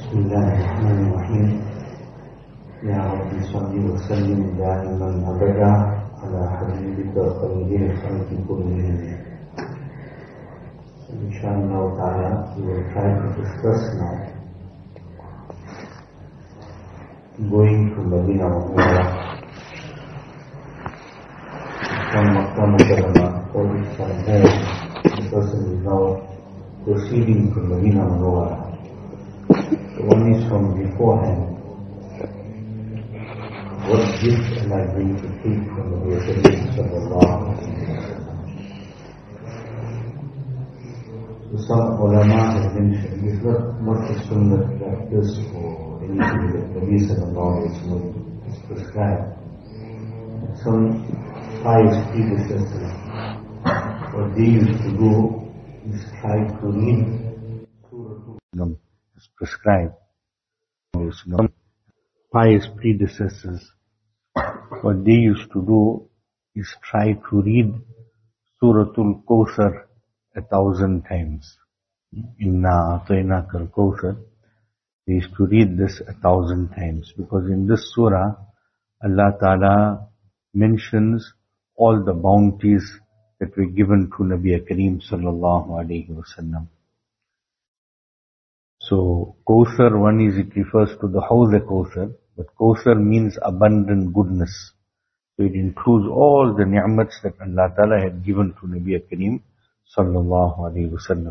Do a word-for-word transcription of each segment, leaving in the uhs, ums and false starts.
بسم الله الرحمن الرحيم. يا رب صل وسلم دائما أبدا على حبيبك خير الخلق كلهم. Inshallah ta'ala, we will try to discuss now going to Medina Munawwara from Makkah Mukarramah. For from there, the person is now proceeding to Medina Munawwara. So one is from beforehand. What gift am I going to take from the Prophet sallallahu alaihi wasallam? So some ulama have mentioned it's not not a sunnah like this or anything that the Prophet sallallahu alaihi wasallam is prescribed. Some pious predecessors, what they used to do is try to read Surah as prescribed. Pious predecessors, what they used to do is try to read Suratul Kawthar a thousand times. Inna a'tainaka al-Kawthar. They used to read this a thousand times because in this surah, Allah Ta'ala mentions all the bounties that were given to Nabi Kareem sallallahu alayhi wa sallam. So, Kawthar, one is it refers to the Hawz Kawthar, but Kawthar means abundant goodness. So it includes all the ni'mats that Allah Ta'ala had given to Nabi Kareem sallallahu alayhi wa sallam.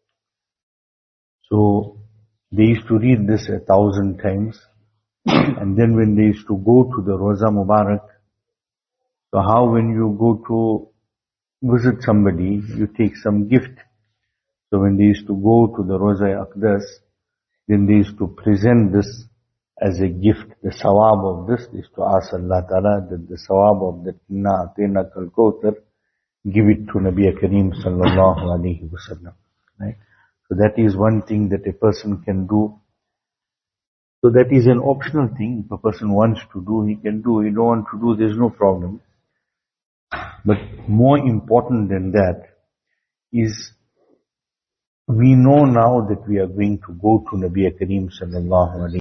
So, they used to read this a thousand times, and then when they used to go to the Roza Mubarak, so how when you go to visit somebody, you take some gift. So when they used to go to the Roza Aqdas, then they used to present this as a gift. The sawab of this is to ask Allah Ta'ala that the sawab of that Inna A'tainaka al-Kawthar, give it to Nabi Kareem sallallahu alayhi wa sallam. Right? So that is one thing that a person can do. So that is an optional thing. If a person wants to do, he can do. He don't want to do, there's no problem. But more important than that is we know now that we are going to go to Nabi Kareem sallallahu alayhi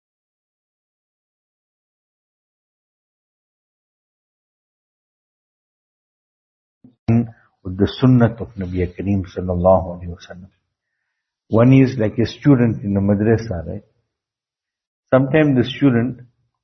with the sunnat of Nabi Kareem sallallahu alayhi wa sallam. One is like a student in a madrasa, right? Sometimes the student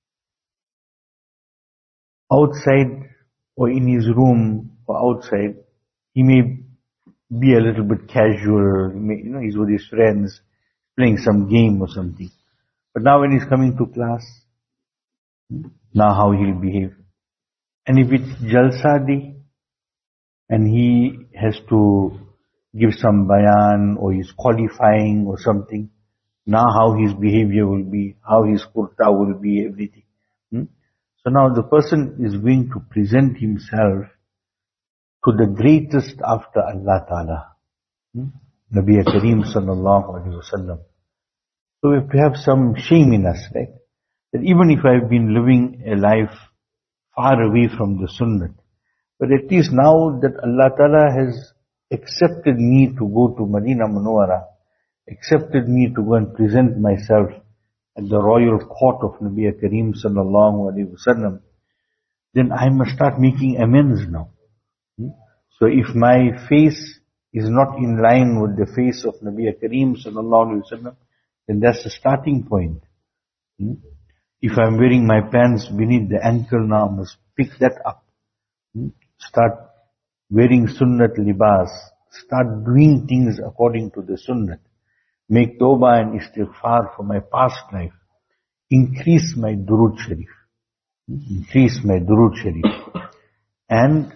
outside or in his room or outside, he may be a little bit casual, he may, you know, he's with his friends, playing some game or something. But now when he's coming to class, now how he'll behave. And if it's Jalsa day, and he has to give some bayan, or he's qualifying or something, now how his behavior will be, how his kurta will be, everything. Hmm? So now the person is going to present himself to the greatest after Allah Ta'ala, hmm? Nabi Kareem sallallahu alayhi wa sallam. So we have to have some shame in us, right? That even if I've been living a life far away from the sunnah, but at least now that Allah Ta'ala has accepted me to go to Medina Munawwara, accepted me to go and present myself at the royal court of Nabi Kareem sallallahu alayhi wa sallam, then I must start making amends now. So if my face is not in line with the face of Nabi Kareem sallallahu alayhi wa sallam, then that's the starting point. If I'm wearing my pants beneath the ankle now, I must pick that up. Start wearing sunnat libas. Start doing things according to the sunnat. Make tawbah and istighfar for my past life. Increase my durood sharif. Increase my durood sharif. And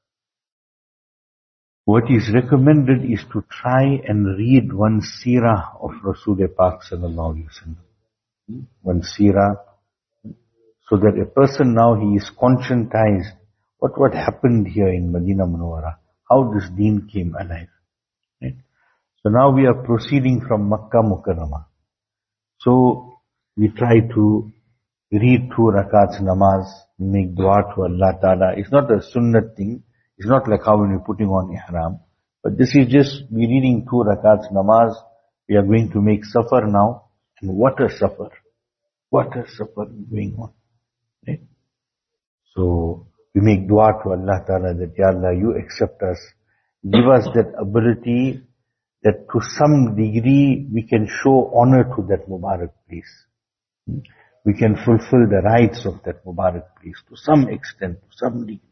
what is recommended is to try and read one seerah of Rasul Pak sallallahu alaihi wasallam. One seerah. So that a person now, he is conscientized what what happened here in Medina Munawwara, how this deen came alive. Right? So now we are proceeding from Makkah Mukarramah. So we try to read two rakats namaz, make dua to Allah Ta'ala. It's not a sunnat thing. It's not like how when we're putting on ihram. But this is just, we're reading two rakats namaz. We are going to make safar now. And what a suffer. What a suffer going on. Right? So we make dua to Allah Ta'ala that, Ya Allah, you accept us. Give us that ability that to some degree we can show honor to that Mubarak place. We can fulfill the rights of that Mubarak place to some extent, to some degree.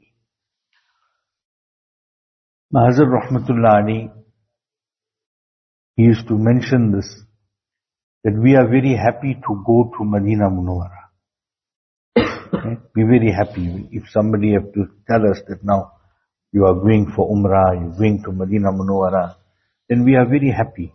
Hazrat Rahmatullah Ali, he used to mention this, that we are very happy to go to Madinah Munawwara. Right? We're very happy. If somebody have to tell us that now you are going for Umrah, you're going to Madinah Munawwara, then we are very happy.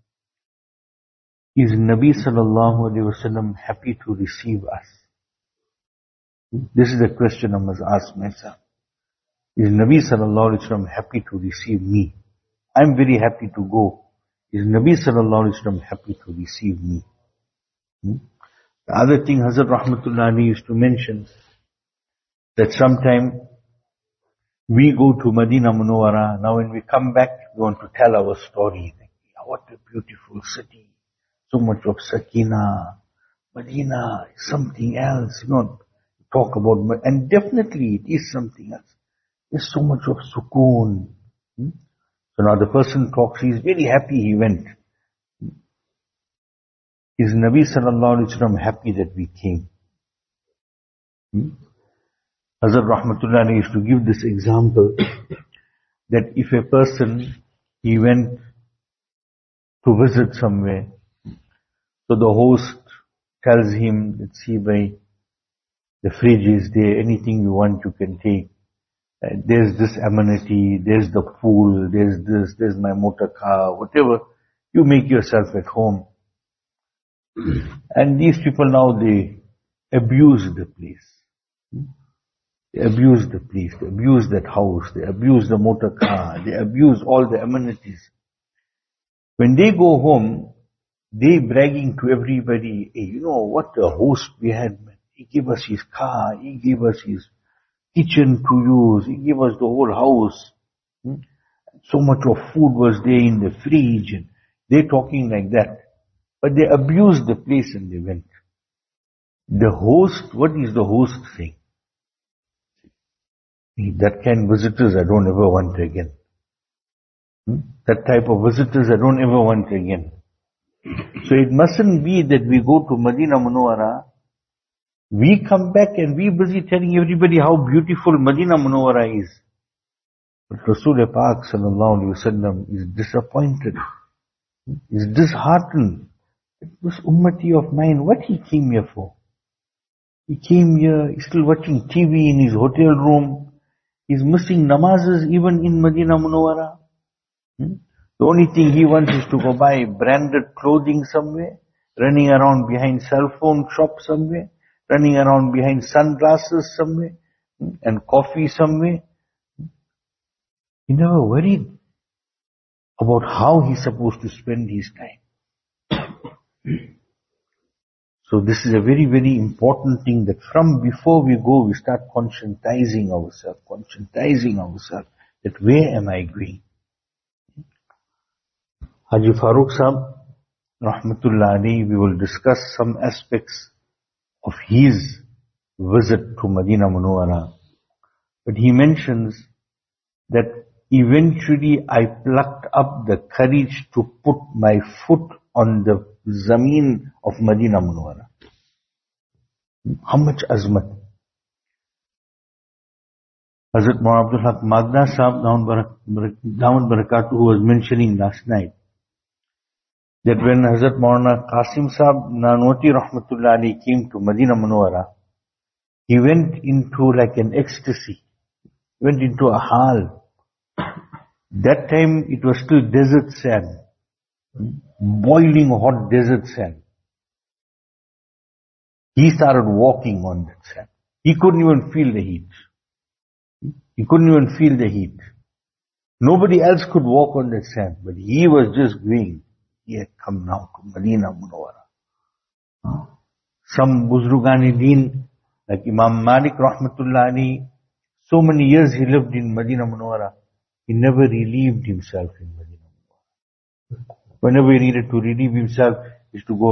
Is Nabi Sallallahu Alaihi Wasallam happy to receive us? This is a question I must ask myself. Is Nabi Sallallahu Alaihi Wasallam happy to receive me? I'm very happy to go. Is Nabi Sallallahu Alaihi Wasallam happy to receive me? Hmm? The other thing Hazrat Rahmatullah Ali used to mention, that sometime we go to Madinah Munawwara, now when we come back, we want to tell our story. Like, what a beautiful city. So much of Sakina. Madinah is something else. You know, talk about, and definitely it is something else. There's so much of sukoon. Hmm? So now the person talks, he's very happy he went. Is Nabi Sallallahu Alaihi Wasallam happy that we came? Hmm? Hazrat Rahmatullah Ali used to give this example that if a person, he went to visit somewhere, so the host tells him, let's see, by the fridge is there, anything you want you can take. Uh, there's this amenity, there's the pool, there's this, there's my motor car, whatever. You make yourself at home. And these people now, they abuse the place. They abuse the place, they abuse that house, they abuse the motor car, they abuse all the amenities. When they go home, they bragging to everybody, hey, you know what a host we had, man. He gave us his car, he gave us his kitchen to use, he gave us the whole house. Hmm? So much of food was there in the fridge, and they're talking like that. But they abused the place and they went. The host, what is the host saying? That kind of visitors I don't ever want again. Hmm? That type of visitors I don't ever want again. So it mustn't be that we go to Madinah Munawwara, we come back and we busy telling everybody how beautiful Madinah Munawwara is. But Rasul Pak Sallallahu Alaihi Wasallam is disappointed, is disheartened. This ummati of mine, what he came here for? He came here, he's still watching T V in his hotel room. He's missing namazes even in Madinah Munawwara. Hmm? The only thing he wants is to go buy branded clothing somewhere, running around behind cell phone shop somewhere, running around behind sunglasses somewhere, hmm? and coffee somewhere. He never worried about how he's supposed to spend his time. So this is a very, very important thing, that from before we go, we start conscientizing ourselves, conscientizing ourselves that where am I going? Haji Farooq Sahib, Rahmatullah Ali, we will discuss some aspects of his visit to Madinah Munawwara. But he mentions that eventually I plucked up the courage to put my foot on the zameen of Madinah Munawwara. How much azmat. Hazrat Maulana Abdul Haq Magda Sahib, Damat Barakatuh, who was mentioning last night, that when Hazrat Maulana Qasim Sahib Nanwati Rahmatullah Ali came to Madinah Munawwara, he went into like an ecstasy, went into a hal. That time it was still desert sand, boiling hot desert sand. He started walking on that sand. He couldn't even feel the heat. He couldn't even feel the heat. Nobody else could walk on that sand, but he was just going. He had come now to Madinah Munawwara. Some Buzrugani Deen, like Imam Malik Rahmatullah Ali, so many years he lived in Madinah Munawwara, he never relieved himself in Madinah Munawwara. Whenever he needed to relieve himself, he used to go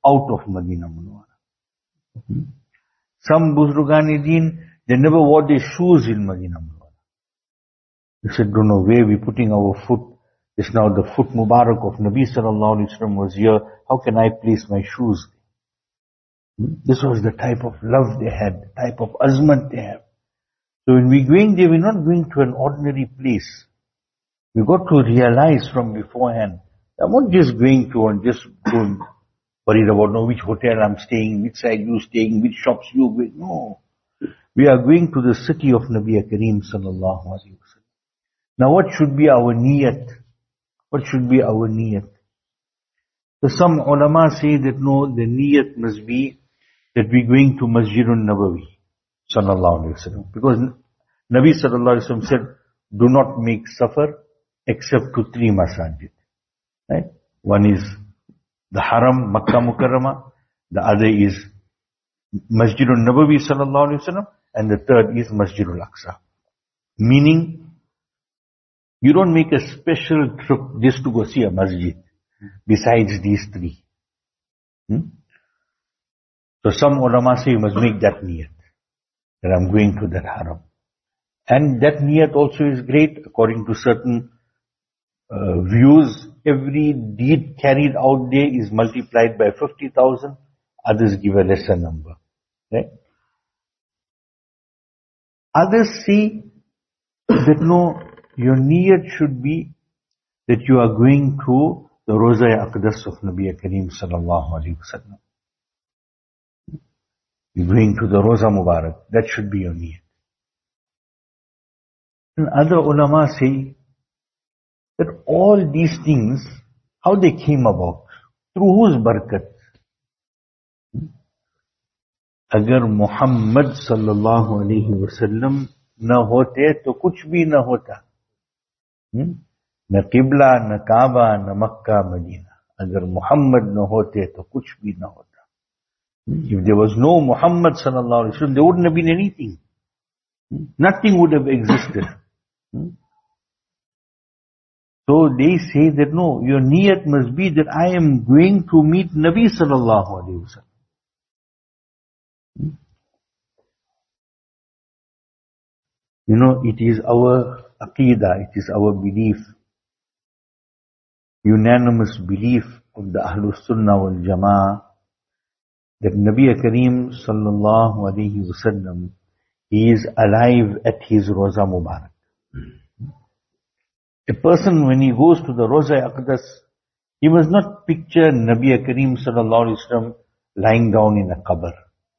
out of Medina Munawwara. Hmm? Some Buzrugani-Deen, they never wore their shoes in Medina Munawwara. They said, don't know where we're putting our foot. It's now the foot Mubarak of Nabi sallallahu alaihi wasallam was here. How can I place my shoes? Hmm? This was the type of love they had, the type of azmat they have. So when we're going there, we're not going to an ordinary place. We got to realize from beforehand. I'm not just going to and just going worried about no, which hotel I'm staying, which side you staying, which shops you going. No. We are going to the city of Nabi Kareem sallallahu alaihi wasallam. Now what should be our niyat? What should be our niyat? So some ulama say that no, the niyat must be that we're going to Masjidun Nabawi sallallahu alaihi wasallam. Because Nabi sallallahu alaihi wasallam said, do not make safar except to three masajid. Right? One is the Haram, Makkah Mukarramah. The other is Masjidun Nabawi sallallahu alaihi wasallam. And the third is Masjidul Aqsa. Meaning, you don't make a special trip just to go see a masjid besides these three. Hmm? So some ulama say you must make that niyat, that I'm going to that Haram. And that niyat also is great according to certain uh, views. Every deed carried out there is multiplied by fifty thousand. Others give a lesser number. Right? Others say that no, your niyat should be that you are going to the Roza-e-Aqdas of Nabi Kareem sallallahu alaihi wasallam. You're going to the Roza Mubarak. That should be your niyat. And other ulama say that all these things, how they came about, through whose barakat? Agar Muhammad sallallahu alaihi wasallam na hote, to kuch bhi na hota. Na Qibla, na Kaaba, na Makkah, Medina. Agar Muhammad na hote, to kuch bhi na hota. If there was no Muhammad sallallahu alaihi wasallam, there wouldn't have been anything. Nothing would have existed. So they say that no, your niyat must be that I am going to meet Nabi sallallahu alaihi wasallam. You know, it is our aqidah, it is our belief, unanimous belief of the Ahlus Sunnah wal Jama'ah, that Nabi Kareem sallallahu alaihi wasallam, he is alive at his Roza Mubarak. A person when he goes to the Roza-e-Aqdas, he must not picture Nabi Kareem sallallahu alaihi wasallam lying down in a qabr.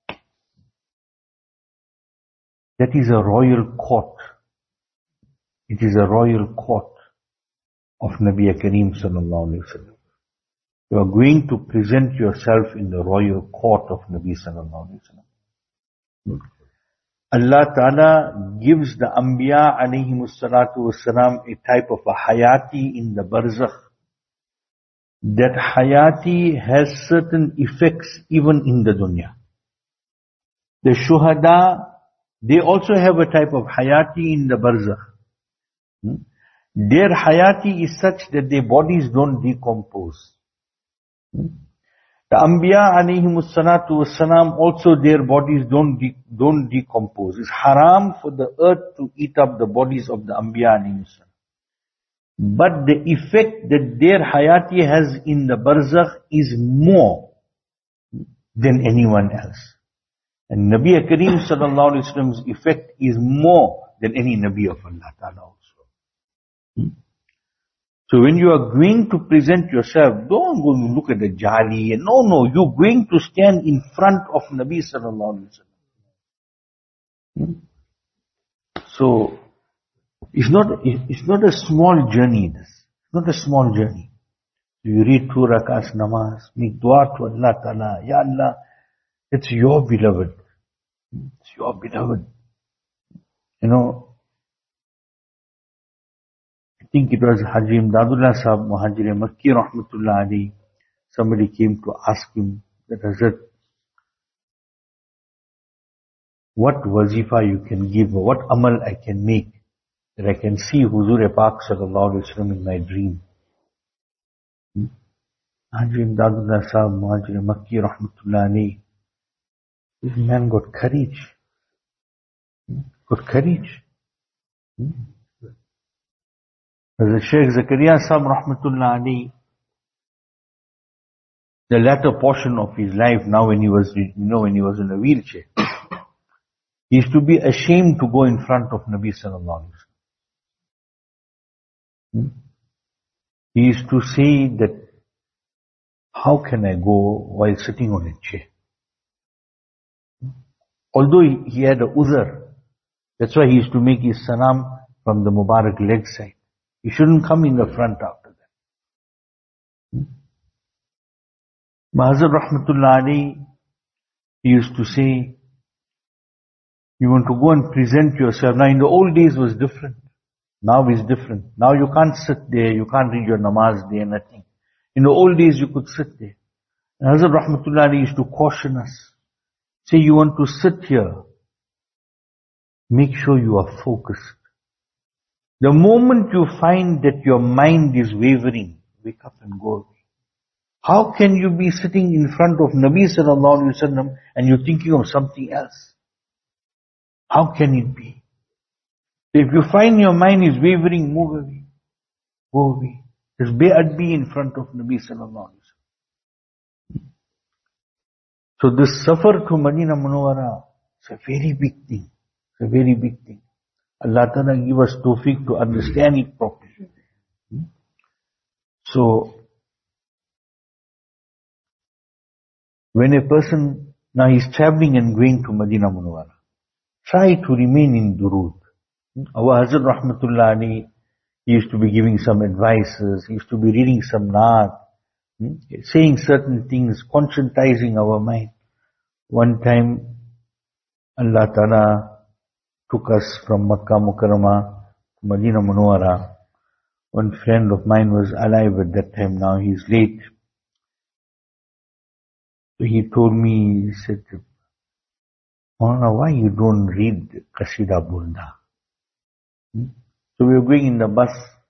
That is a royal court. It is a royal court of Nabi Kareem sallallahu alaihi wasallam. You are going to present yourself in the royal court of Nabi sallallahu alaihi wasallam. Allah Ta'ala gives the Anbiya alayhimus salatu wassalam a type of a hayati in the barzakh. That hayati has certain effects even in the dunya. The shuhada, they also have a type of hayati in the barzakh. Their hayati is such that their bodies don't decompose. The Anbiya alayhimus salatu wassalam, also their bodies don't de- don't decompose. It's haram for the earth to eat up the bodies of the Anbiya alayhimus salam. But the effect that their hayati has in the barzakh is more than anyone else. And Nabi Kareem sallallahu alaihi wasallam's effect is more than any Nabi of Allah Ta'ala also. So when you are going to present yourself, don't go and look at the jali. No, no, you're going to stand in front of Nabi sallallahu alaihi wasallam. So it's not it's not a small journey. This it's not a small journey. You read two rakats namaz, make dua to Allah Ta'ala. Ya Allah, it's your beloved. It's your beloved. You know, I think it was Haji Imdadullah Sahab Muhajir Makki Rahmatullah Ali. Somebody came to ask him that Hazrat, what wazifa you can give or what amal I can make that I can see Huzur Pak sallallahu alaihi wasallam in my dream. Haji Imdadullah Sahib Muhajir Makki Rahmatullah alayhi. This man got courage. Got courage. As the Shaykh Zakaria Sahib Rahmatullah alayhi, the latter portion of his life, now when he was, you know, when he was in a wheelchair, he used to be ashamed to go in front of Nabi Sallallahu Alaihi Wasallam. He used to say that, how can I go while sitting on a chair? Although he, he had a uzr, that's why he used to make his salam from the Mubarak leg side. He shouldn't come in the front after that. Mahazir Rahmatullah alayhi, he used to say, you want to go and present yourself. Now in the old days was different. Now is different. Now you can't sit there, you can't read your namaz there, nothing. In the old days you could sit there. And Hazrat Rahmatullah alayhi used to caution us. Say you want to sit here, make sure you are focused. The moment you find that your mind is wavering, wake up and go away. How can you be sitting in front of Nabi Sallallahu Alaihi Wasallam and you're thinking of something else? How can it be? If you find your mind is wavering, move away. Go away. Just be in front of Nabi Sallallahu Alaihi Wasallam. So this safar to Madinah Munawwara, it's a very big thing. It's a very big thing. Allah Ta'ala give us tawfiq to understand it properly. So, when a person, now he's traveling and going to Madinah Munawwara, try to remain in durood. Our Hazrat Rahmatullah alayhi, he used to be giving some advices, he used to be reading some naat, saying certain things, conscientizing our mind. One time, Allah Ta'ala took us from Makkah Mukarramah to Madinah Munawwara. One friend of mine was alive at that time, now he's late. So he told me, he said, Maulana, why you don't read Qasida Burda? Hmm? So we were going in the bus.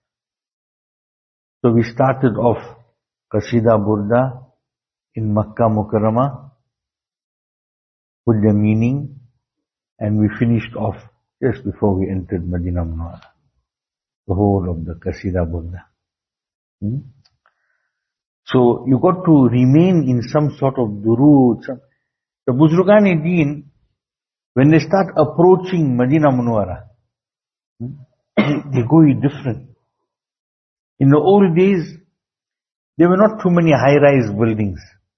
So we started off Qasida Burda in Makkah Mukarramah with the meaning, and we finished off just before we entered Madinah Munawwara. The whole of the Qasida Burda. Hmm? So you got to remain in some sort of durood. Some, the Buzrugani-Deen, when they start approaching Madinah Munawwara, they go different. In the old days, there were not too many high-rise buildings.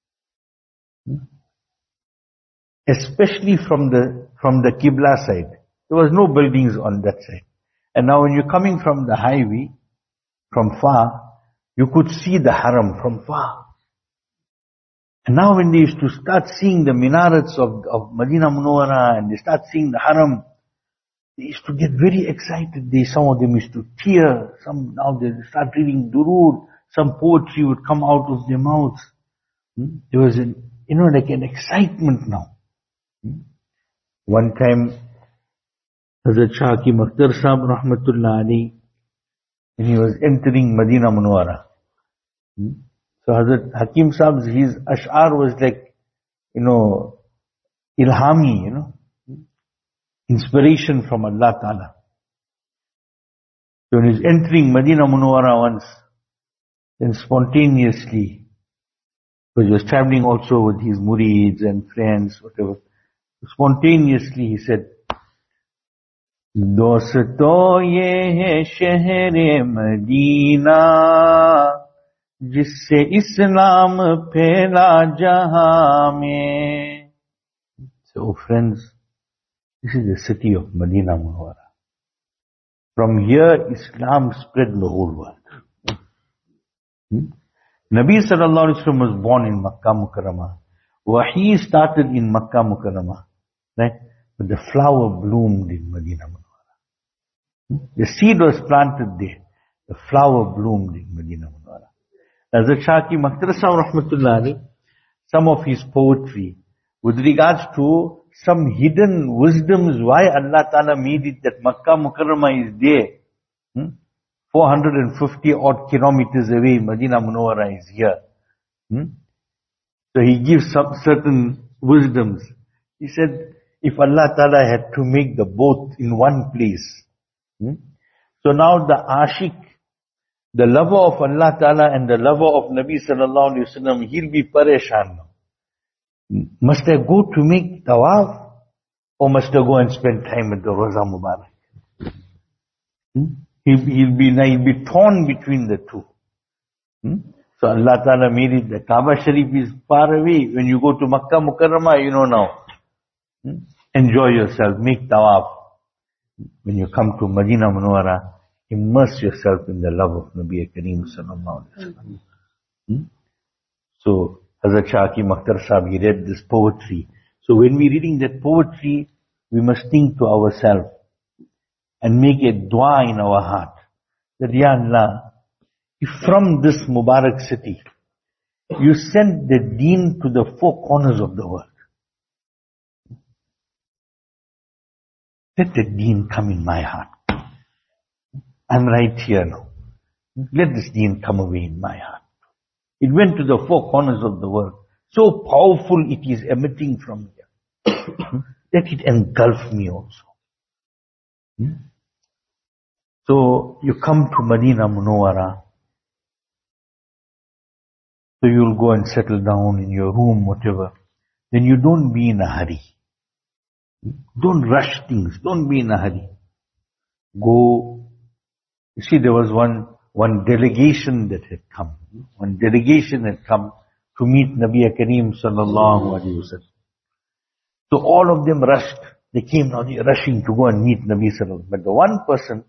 Especially from the, from the Qibla side. There was no buildings on that side. And now when you're coming from the highway, from far, you could see the haram from far. And now when they used to start seeing the minarets of, of Madinah Munawwara and they start seeing the haram, they used to get very excited. They, some of them used to tear. Some, now they start reading durood. Some poetry would come out of their mouths. Hmm? There was an, you know, like an excitement now. Hmm? One time, Hazrat Shah Hakim Akhtar Sahib Rahmatullah alayhi, when he was entering Madinah Munawwara. Hmm? So Hazrat Hakim Sahib, his ash'ar was like, you know, ilhami, you know, inspiration from Allah Ta'ala. So when he was entering Madinah Munawwara once, then spontaneously, because he was traveling also with his murids and friends, whatever, spontaneously he said, Dosto ye hai shehr Madina, jisse Islam phela jahan mein. So, oh friends, this is the city of Madinah Munawwara. From here, Islam spread in the whole world. Hmm? Nabi Sallallahu Alaihi Wasallam was born in Makkah Mukarramah. Wahi started in Makkah Mukarramah. Right? But the flower bloomed in Madinah Munawwara. The seed was planted there. The flower bloomed in Madinah Munawwara. Hazrat Shah Hakim Akhtar Sahib Rahmatullah alayhi, some of his poetry with regards to some hidden wisdoms why Allah Ta'ala made it that Makkah Mukarramah is there. Hmm? four hundred fifty odd kilometers away, Madinah Munawwara is here. Hmm? So he gives some certain wisdoms. He said, if Allah Ta'ala had to make the both in one place, hmm? So now the ashik, the lover of Allah Ta'ala and the lover of Nabi Sallallahu Alaihi Wasallam, he'll be pareshan now. Must I go to make tawaf, or must I go and spend time at the Roza Mubarak? Hmm? He'll, he'll, be, he'll be torn between the two. Hmm? So Allah Ta'ala made it, the Kaaba Sharif is far away. When you go to Makkah Mukarramah, you know now. Hmm? Enjoy yourself, make tawaf. When you come to Medina Munawwara, immerse yourself in the love of Nabi Kareem Sallallahu Alaihi Wasallam. Hmm? So, Hazrat Shah Hakim Akhtar Sahib, he read this poetry. So when we're reading that poetry, we must think to ourselves and make a dua in our heart that, Ya Allah, if from this Mubarak city, you send the deen to the four corners of the world, let the deen come in my heart. I'm right here now. Let this deen come away in my heart. It went to the four corners of the world. So powerful it is emitting from here. Let it engulf me also. Hmm? So you come to Medina Munawwara. So you'll go and settle down in your room, whatever. Then you don't be in a hurry. Don't rush things. Don't be in a hurry. Go. You see, there was one, one delegation that had come. One delegation had come to meet Nabi Kareem Sallallahu Alaihi Wasallam. So all of them rushed. They came now, they're rushing to go and meet Nabi Sallallahu. But the one person,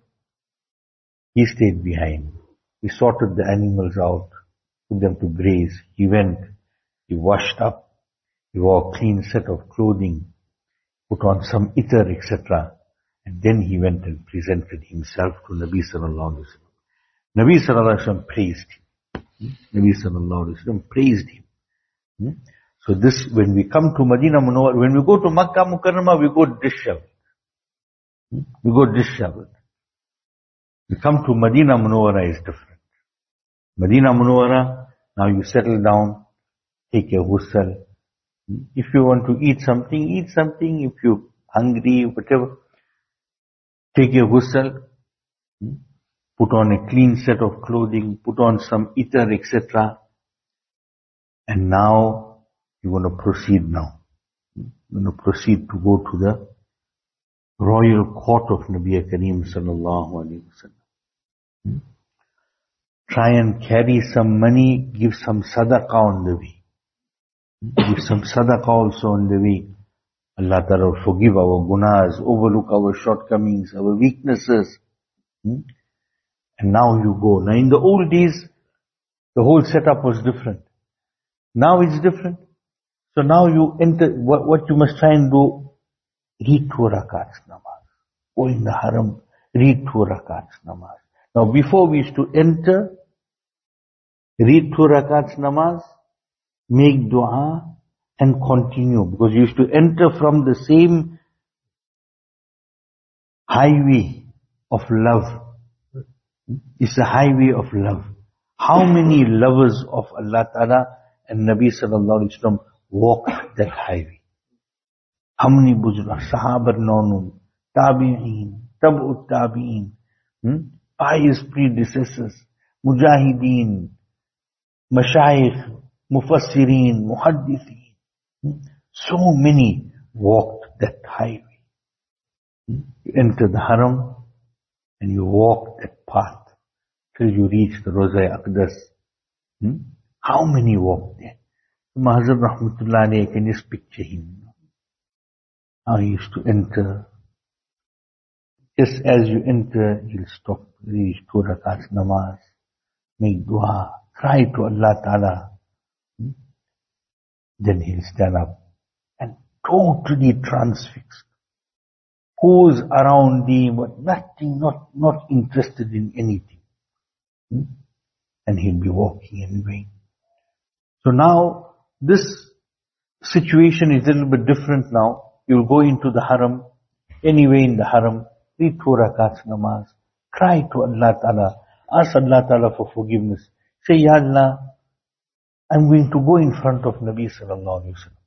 he stayed behind. He sorted the animals out, put them to graze. He went, he washed up, he wore a clean set of clothing, put on some itar, et cetera. And then he went and presented himself to Nabi Sallallahu Alaihi Wasallam. Nabi Sallallahu Alaihi Wasallam praised him. Nabi Sallallahu Alaihi Wasallam praised him. So this, when we come to Medina Munawwara, when we go to Makkah Mukarramah, we go disheveled. We go disheveled. We come to Medina Munawwara is different. Medina Munawwara, now you settle down, take a ghusl. If you want to eat something, eat something. If you're hungry, whatever, take a ghusl, put on a clean set of clothing, put on some itar, et cetera. And now, you're going to proceed now. You're going to proceed to go to the royal court of Nabi Kareem Sallallahu Alaihi Wasallam. Try and carry some money, give some sadaqah on the way. Give some sadaqah also on the way. Allah Ta'ala will forgive our gunas, overlook our shortcomings, our weaknesses. And now you go. Now in the old days, the whole setup was different. Now it's different. So now you enter, what, what you must try and do, read two rakats namaz. Go in the haram, read two rakats namaz. Now before we used to enter, read two rakats namaz, make dua, and continue. Because you used to enter from the same highway of love. It's a highway of love. How many lovers of Allah Ta'ala and Nabi Sallallahu Alaihi Wasallam walked that highway? How many buzurg, Sahabar Naunun, Tabi'een, Tab'ut Tabi'een, hmm? pious predecessors, Mujahideen, Mashayikh, Mufassirin, Muhaddithin. Hmm? So many walked that highway. Hmm? You enter the haram and you walk that path till you reach the Roza Aqdas. Hmm? How many walked there? Mahazab Rahmatullah Alayhi, can just picture him. How he used to enter. Just as you enter, he'll stop, reach two rakats namaz, make dua, cry to Allah Ta'ala. Hmm? Then he'll stand up and totally transfixed. Goes around him, but nothing, not, not interested in anything. Hmm? And he'll be walking and going. So now, this situation is a little bit different now. You'll go into the haram, anyway in the haram, read two rakats namaz, cry to Allah Ta'ala, ask Allah Ta'ala for forgiveness. Say, Ya Allah, I'm going to go in front of Nabi sallallahu alayhi wa sallam.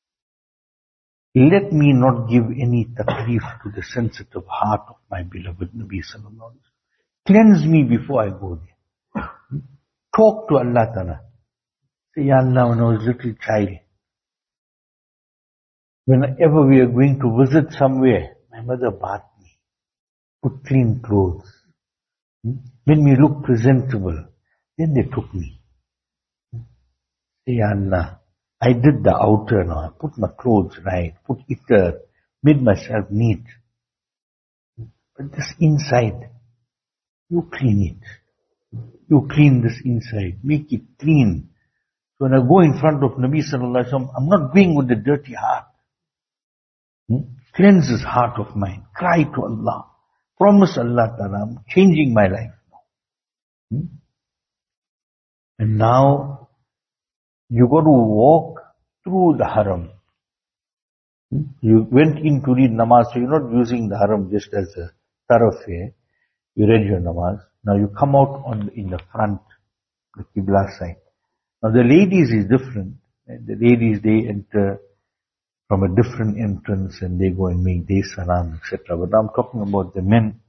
Let me not give any takrif to the sensitive heart of my beloved Nabi sallallahu alayhi wa sallam. Cleanse me before I go there. Talk to Allah Ta'ala. Say, Ya Allah, when I was a little child, whenever we are going to visit somewhere, my mother bathed me, put clean clothes, made me look presentable. Then they took me. Say, Ya Allah, I did the outer now. I put my clothes right, put itar, made myself neat. But this inside, you clean it. You clean this inside. Make it clean. So when I go in front of Nabi sallallahu alaihi wasallam, I'm not going with the dirty heart. Hmm? Cleanse this heart of mine. Cry to Allah. Promise Allah Ta'ala, I'm changing my life now. Hmm? And now, you got to walk through the haram. Hmm? You went in to read namaz, so you're not using the haram just as a thoroughfare. You read your namaz. Now you come out on in the front, the Qibla side. Now the ladies is different. The ladies, they enter from a different entrance and they go and make their salam, et cetera. But I'm talking about the men.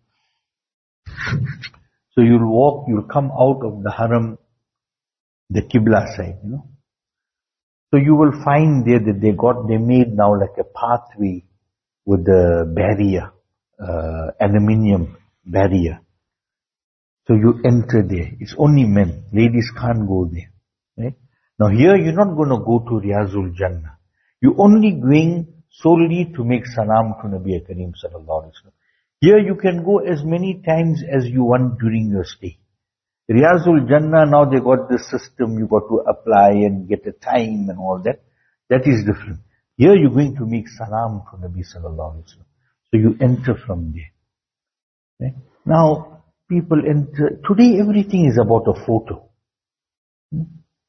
So you'll walk, you'll come out of the haram, the Qibla side, you know. So you will find there that they got, they made now like a pathway with the barrier, uh, aluminium barrier. So you enter there. It's only men. Ladies can't go there. Right? Now here you're not going to go to Riyazul Jannah. You're only going solely to make salam to Nabi Kareem sallallahu alaihi wasallam. Here you can go as many times as you want during your stay. Riyazul Jannah, now they got this system, you got to apply and get a time and all that. That is different. Here you're going to make salam to Nabi sallallahu alaihi wasallam. So you enter from there. Right? Now, people enter, today everything is about a photo. Hmm?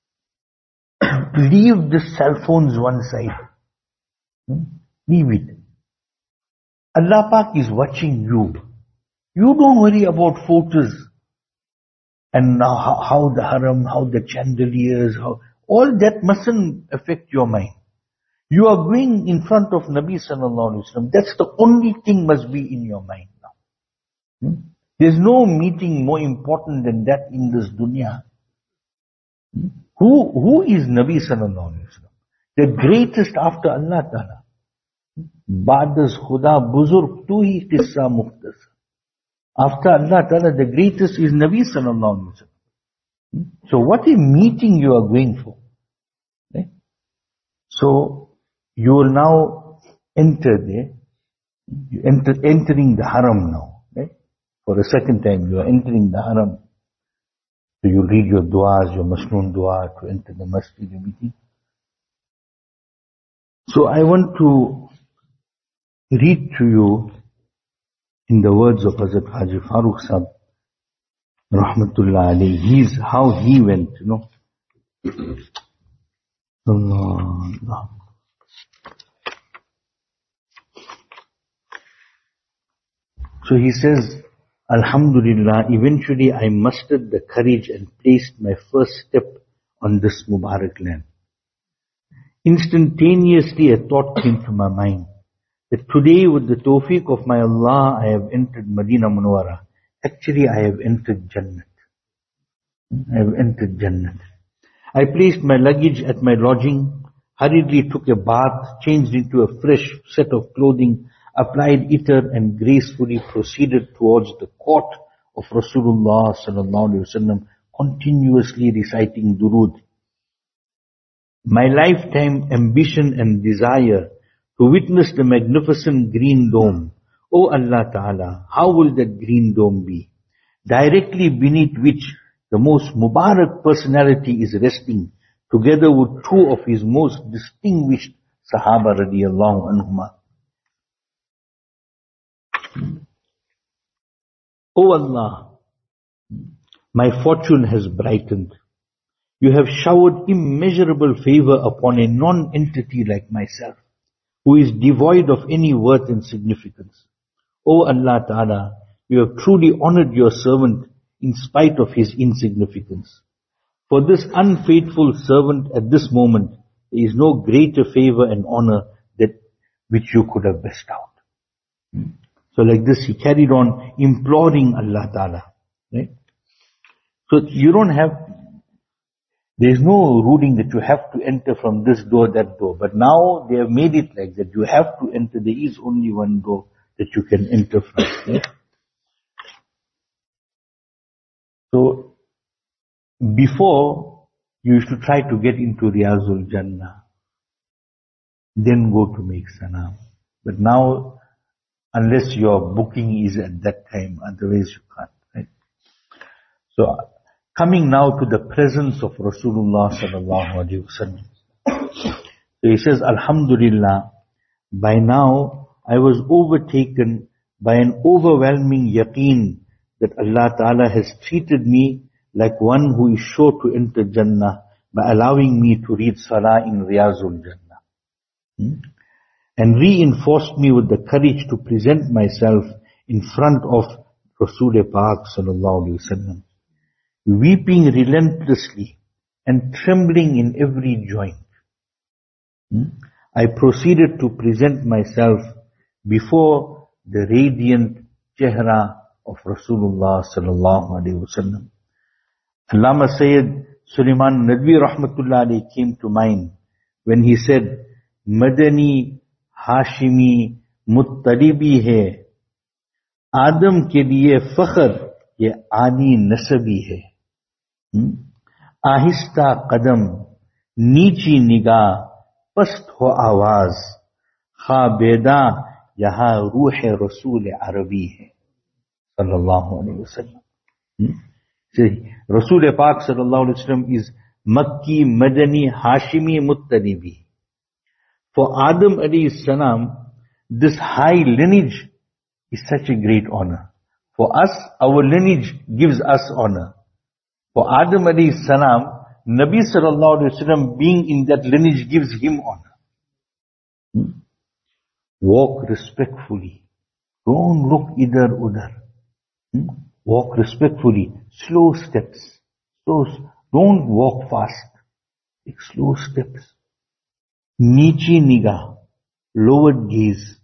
Leave the cell phones one side. Hmm? Leave it. Allah Pak is watching you. You don't worry about photos. And now how, how the haram, how the chandeliers, how, all that mustn't affect your mind. You are going in front of Nabi sallallahu alaihi wasallam. That's the only thing must be in your mind now. Hmm? There's no meeting more important than that in this dunya. Hmm? Who, who is Nabi sallallahu alaihi wasallam? The greatest after Allah Ta'ala. Ba'das Khuda Buzurg tu hi qissa mukhtas. After Allah Ta'ala, the greatest is Nabi sallallahu alaihi wasallam. So what a meeting you are going for. Right? So you will now enter there. You enter, entering the haram now. Right? For the second time you are entering the haram. So you read your du'as, your masnoon dua to enter the masjid and everything. So I want to read to you in the words of Hazrat Haji Farooq Sahib, Rahmatullah alayhi, he's how he went, you know. Allah, Allah. So he says, Alhamdulillah, eventually I mustered the courage and placed my first step on this Mubarak land. Instantaneously a thought came to my mind that today with the tawfiq of my Allah I have entered Madinah Munawwara. Actually I have entered Jannat. I have entered Jannat. I placed my luggage at my lodging, hurriedly took a bath, changed into a fresh set of clothing, applied itar and gracefully proceeded towards the court of Rasulullah sallallahu alaihi wasallam, continuously reciting durood. My lifetime ambition and desire to witness the magnificent green dome. O Allah Ta'ala, how will that green dome be? Directly beneath which the most Mubarak personality is resting, together with two of his most distinguished Sahaba radiyallahu anhuma. O Allah, my fortune has brightened. You have showered immeasurable favor upon a non-entity like myself, who is devoid of any worth and significance. O Allah Ta'ala, you have truly honored your servant in spite of his insignificance. For this unfaithful servant at this moment, there is no greater favor and honor that which you could have bestowed. So like this, he carried on imploring Allah Ta'ala. Right? So you don't have, there's no ruling that you have to enter from this door, that door. But now they have made it like that. You have to enter. There is only one door that you can enter from. Right? So before, you used to try to get into Riyazul Jannah, then go to make salam. But now, unless your booking is at that time, otherwise you can't. Right? So, coming now to the presence of Rasulullah sallallahu alaihi wasallam. So he says, Alhamdulillah, by now I was overtaken by an overwhelming yaqeen that Allah Ta'ala has treated me like one who is sure to enter Jannah by allowing me to read Salah in Riyazul Jannah. Hmm? And reinforced me with the courage to present myself in front of Rasul Pak sallallahu alaihi wasallam, weeping relentlessly and trembling in every joint. Hmm? I proceeded to present myself before the radiant chehra of Rasulullah sallallahu alaihi wasallam. Allama Sayyid Sulaiman Nadwi rahmatullah alayhi came to mind when he said, Madani Hashimi Muttalibi hai, Adam ke liye fakhr ye Ali nasabi hai. Ahista qadam, nichi nigaah, past ho awaaz, kha beda yaha ruh Rasul Arabi hai. Sallallahu alayhi wasallam. See, Rasul Pak sallallahu alaihi wasallam is Makki, Madani, Hashimi, Muttalibi. For Adam alayhi salam, this high lineage is such a great honor. For us, our lineage gives us honor. For Adam alayhi salam, Nabi sallallahu alaihi wasallam being in that lineage gives him honor. Hmm? Walk respectfully. Don't look idhar udhar. Hmm? Walk respectfully. Slow steps. Slow, don't walk fast. Take slow steps. Nichi niga, lowered gaze.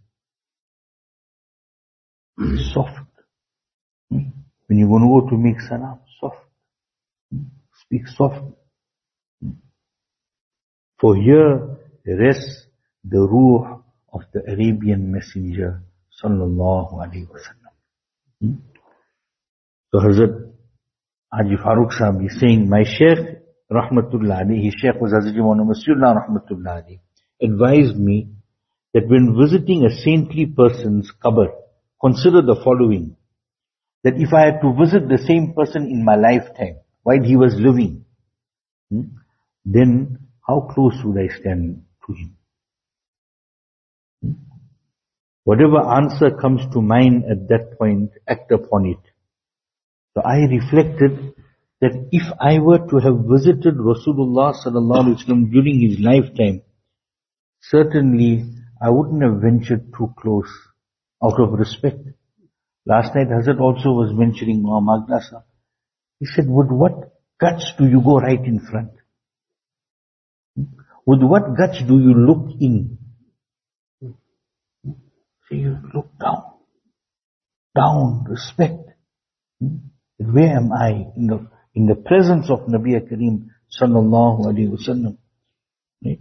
Soft. Hmm? When you're going to go to make salam, soft. Hmm? Speak soft. Hmm? For here rests the ruh of the Arabian messenger sallallahu alaihi wasallam. Hmm? So Hazrat Haji Farooq Sahib is saying, my Shaykh Rahmatullah alayhi, his Shaykh was Hazrat Maulana Masihullah Rahmatullah alayhi, advised me that when visiting a saintly person's qabr, consider the following, that if I had to visit the same person in my lifetime, while he was living, hmm, then how close would I stand to him? Hmm? Whatever answer comes to mind at that point, act upon it. So I reflected that if I were to have visited Rasulullah sallallahu alaihi wasallam during his lifetime, certainly I wouldn't have ventured too close out of respect. Last night Hazrat also was mentioning Magna Sahib. He said, with what guts do you go right in front? With what guts do you look in? So you look down. Down, respect. Where am I? In the, in the presence of Nabi Kareem sallallahu alayhi wa sallam. Right?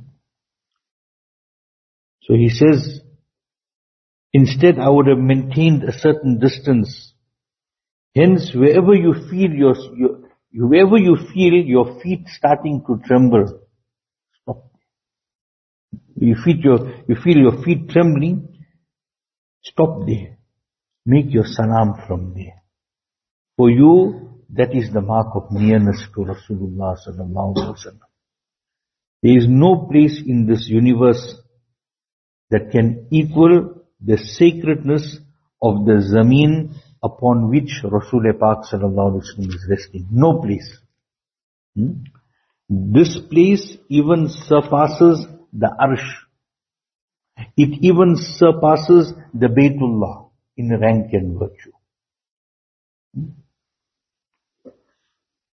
So he says, instead I would have maintained a certain distance. Hence, wherever you feel your, your wherever you feel your feet starting to tremble, stop. You feel your, you feel your feet trembling, stop there. Make your salam from there. For you, that is the mark of nearness to Rasulullah sallallahu alaihi wasallam. There is no place in this universe that can equal the sacredness of the zameen upon which Rasul Pak sallallahu alaihi wasallam is resting. No place. Hmm? This place even surpasses the arsh. It even surpasses the Baytullah in rank and virtue. Hmm?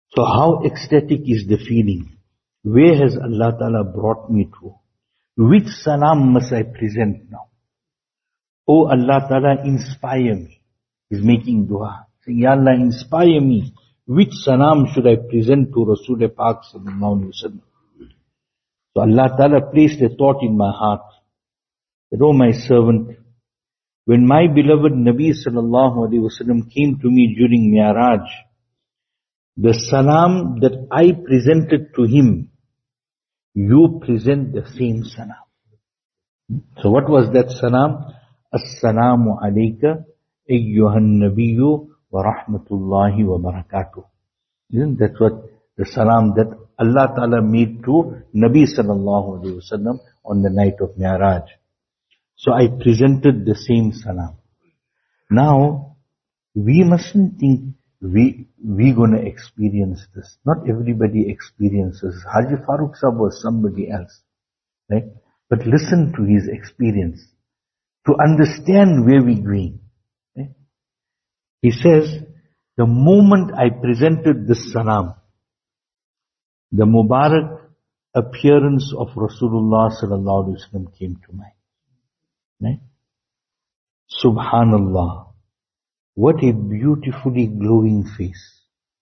So how ecstatic is the feeling? Where has Allah Ta'ala brought me to? Which salam must I present now? Oh Allah Ta'ala, inspire me. He's making dua. Saying, Ya Allah, inspire me. Which salam should I present to Rasul Pak Sallallahu Alaihi Wasallam? So Allah Ta'ala placed a thought in my heart that, oh my servant, when my beloved Nabi Sallallahu Alaihi Wasallam came to me during Mi'raj, the salam that I presented to him, you present the same salam. So what was that salam? Assalamu alayka ayyuhan nabiyyu wa rahmatullahi wa barakatuh. Isn't that what the salam that Allah Ta'ala made to Nabi Sallallahu Alaihi Wasallam on the night of Mi'raj? So I presented the same salam. Now, we mustn't think we, we gonna experience this. Not everybody experiences. Haji Farooq Sahib was somebody else, right? But listen to his experience to understand where we're going. Right? He says, the moment I presented this salam, the Mubarak appearance of Rasulullah Sallallahu Alaihi Wasallam came to mind. Right? Subhanallah. What a beautifully glowing face.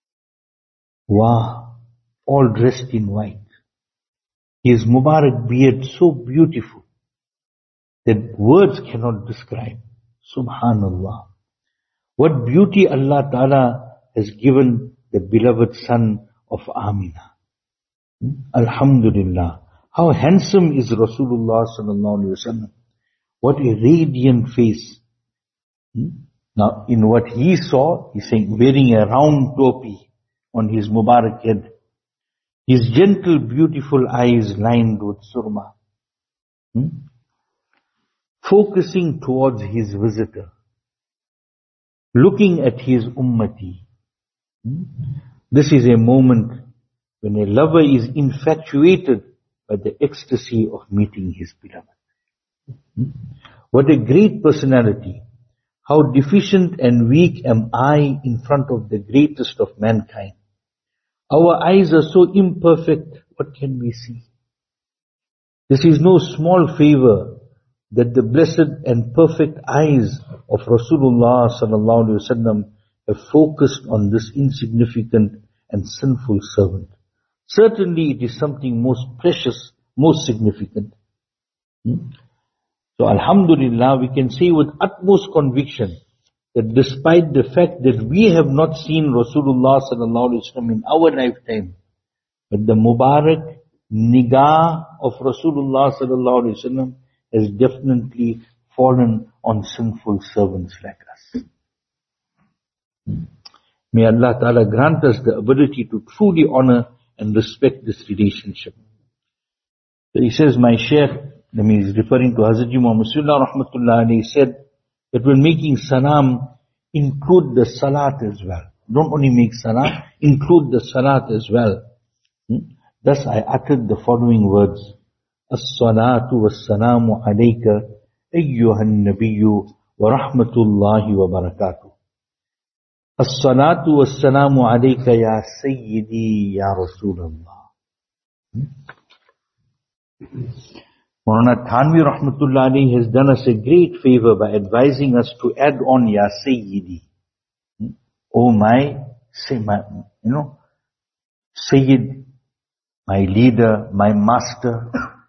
Wow. All dressed in white. His Mubarak beard so beautiful that words cannot describe. Subhanallah. What beauty Allah Ta'ala has given the beloved son of Amina. Alhamdulillah. How handsome is Rasulullah Sallallahu Alaihi Wasallam. What a radiant face. Now, in what he saw, he's saying, wearing a round topi on his Mubarak head. His gentle, beautiful eyes lined with surma. Hmm? Focusing towards his visitor. Looking at his ummati. Hmm? This is a moment when a lover is infatuated by the ecstasy of meeting his beloved. Hmm? What a great personality. How deficient and weak am I in front of the greatest of mankind. Our eyes are so imperfect, what can we see? This is no small favor that the blessed and perfect eyes of Rasulullah Sallallahu Alaihi Wasallam have focused on this insignificant and sinful servant. Certainly it is something most precious, most significant. Hmm? So Alhamdulillah, we can say with utmost conviction that despite the fact that we have not seen Rasulullah Sallallahu Alaihi Wasallam in our lifetime, but the Mubarak nigah of Rasulullah Sallallahu Alaihi Wasallam has definitely fallen on sinful servants like us. May Allah Ta'ala grant us the ability to truly honor and respect this relationship. So he says, my Shaykh, I mean, he's referring to Hazrat Muhammad Sallallahu Rahmatullah alayhi, said that when making salam, include the salat as well. Don't only make salam, include the salat as well. Hmm? Thus I uttered the following words. As-salatu was-salamu alayka ayyuhan nabiyyu wa rahmatullahi wa barakatuh. As-salatu was-salamu alayka ya sayyidi ya Rasulullah. Hmm? Maulana Thanvi Rahmatullah alayhi has done us a great favor by advising us to add on Ya Sayyidi. Oh my, say my, you know, Sayyid, my leader, my master.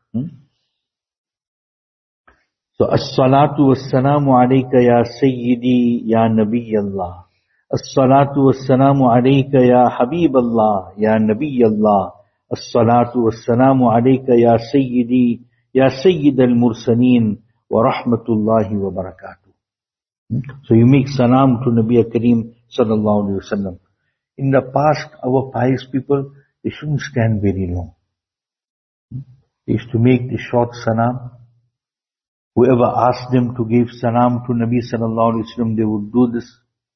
So As-salatu was-salamu alayka Ya Sayyidi Ya Nabi Allah. As-salatu was-salamu alayka Ya Habib Allah Ya Nabi Allah. As-salatu was-salamu alayka Ya Sayyidi Ya Sayyid al-Mursaleen wa rahmatullahi wa barakatuh. So you make salam to Nabi Kareem Sallallahu Alaihi Wasallam. In the past, our pious people, they shouldn't stand very long. They used to make the short salam. Whoever asked them to give salam to Nabi Sallallahu Alaihi Wasallam, they would do this.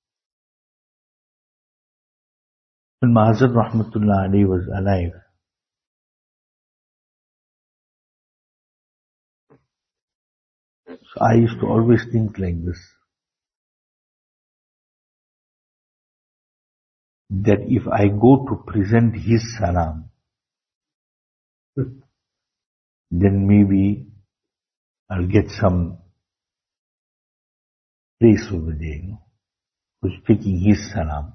When Hazrat Rahmatullah alayhi was alive, so I used to always think like this. that if I go to present his salam, then maybe I'll get some place over there, you know, who's taking his salam.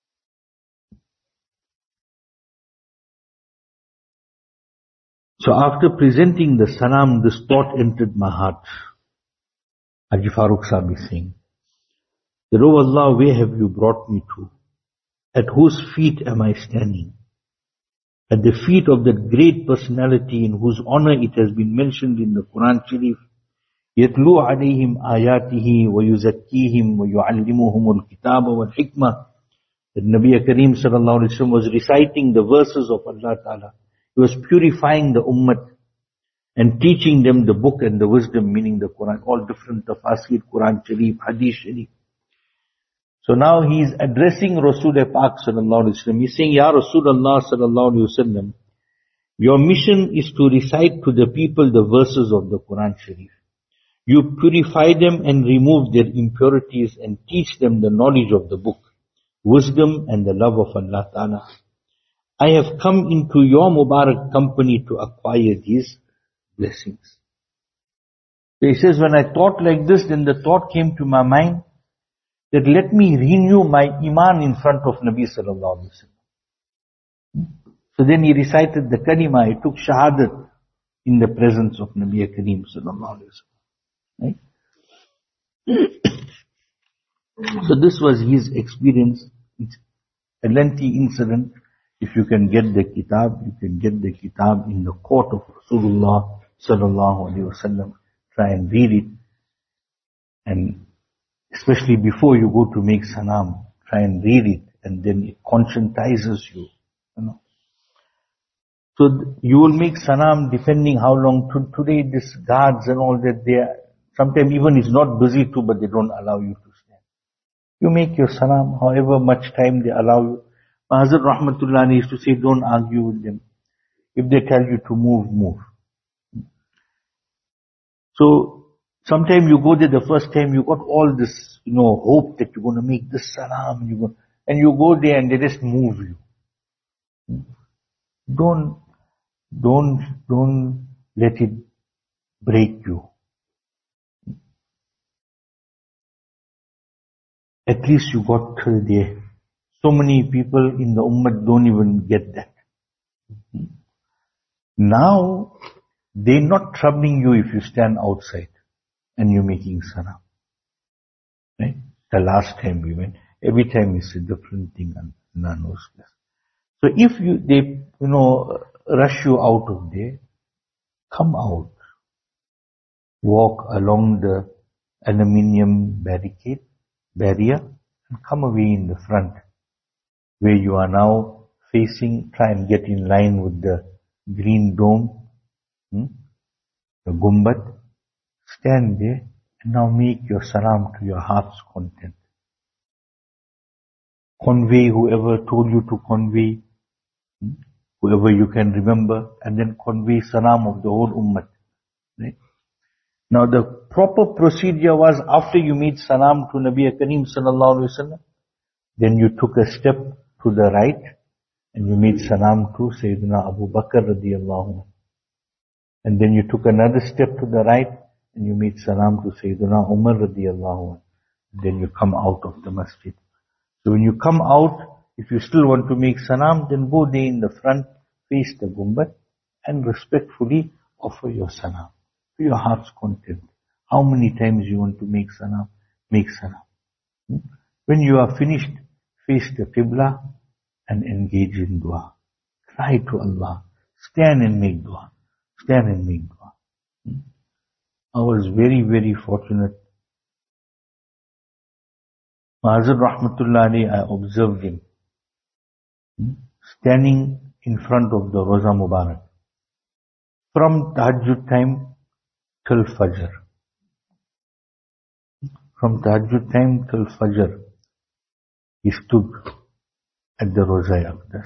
So after presenting the salam, this thought entered my heart. Haji Farooq Sahib is saying, that, oh Allah, where have you brought me to? At whose feet am I standing? At the feet of that great personality in whose honor it has been mentioned in the Quran Sharif, يَتْلُو عَلَيْهِمْ آيَاتِهِ وَيُزَكِّيهِمْ وَيُعَلِّمُهُمُ الْكِتَابَ وَالْحِكْمَةِ. That Nabi Kareem sallallahu alayhi wa sallam was reciting the verses of Allah Ta'ala. He was purifying the ummah and teaching them the book and the wisdom, meaning the Quran, all different tafasir, Quran Sharif, Hadith Sharif. So now he is addressing Rasulullah Pak sallallahu alayhi wa sallam. He's saying, Ya Rasulullah sallallahu alayhi wa sallam, your mission is to recite to the people the verses of the Quran Sharif. You purify them and remove their impurities and teach them the knowledge of the book, wisdom and the love of Allah Ta'ala. I have come into your Mubarak company to acquire these blessings. So he says, when I thought like this, then the thought came to my mind that let me renew my iman in front of Nabi sallallahu alaihi wasallam. So then he recited the kalima, he took shahadat in the presence of Nabi Kareem sallallahu alaihi wasallam. Right? So this was his experience. It's a lengthy incident. If you can get the kitab, you can get the kitab in the court of Rasulullah sallallahu alaihi wasallam. Try and read it. And especially before you go to make salam, try and read it, and then it conscientizes you. You know. So you will make salam depending how long. To, today, these guards and all that, they are, sometimes even it's not busy too, but they don't allow you to stand. You make your salam, however much time they allow you. Hazrat Rahmatullah used to say, don't argue with them. If they tell you to move, move. So, sometimes you go there the first time, you got all this, you know, hope that you're going to make this salam, and you go, and you go there and they just move you. Don't, don't, don't let it break you. At least you got till there. So many people in the ummah don't even get that. Now, they're not troubling you if you stand outside and you're making salam. Right? The last time we went, every time it's a different thing and none knows this. So if you, they, you know, rush you out of there, come out. Walk along the aluminium barricade, barrier, and come away in the front, where you are now facing, try and get in line with the green dome, hmm, the Gumbat. Stand there and now make your salam to your heart's content. Convey whoever told you to convey, hmm, whoever you can remember, and then convey salam of the whole ummah. Right? Now the proper procedure was, after you made salam to Nabi Kareem sallallahu alaihi wasallam, then you took a step to the right and you made salam to Sayyidina Abu Bakr radiyallahu anhu. And then you took another step to the right and you made salam to Sayyidina Umar radiyallahu anhu. Then you come out of the masjid. So when you come out, if you still want to make salam, then go there in the front, face the Gumbat, and respectfully offer your salam to your heart's content. How many times you want to make salam? Make salam. Hmm? When you are finished, face the Qibla and engage in dua. Cry to Allah. Stand and make dua. Stand and make dua. Hmm? I was very, very fortunate. Hazrat Rahmatullah alayhi, I observed him hmm? standing in front of the Roza Mubarak from Tahajjud time till Fajr. From Tahajjud time till Fajr, he stood at the Roza Aqdas.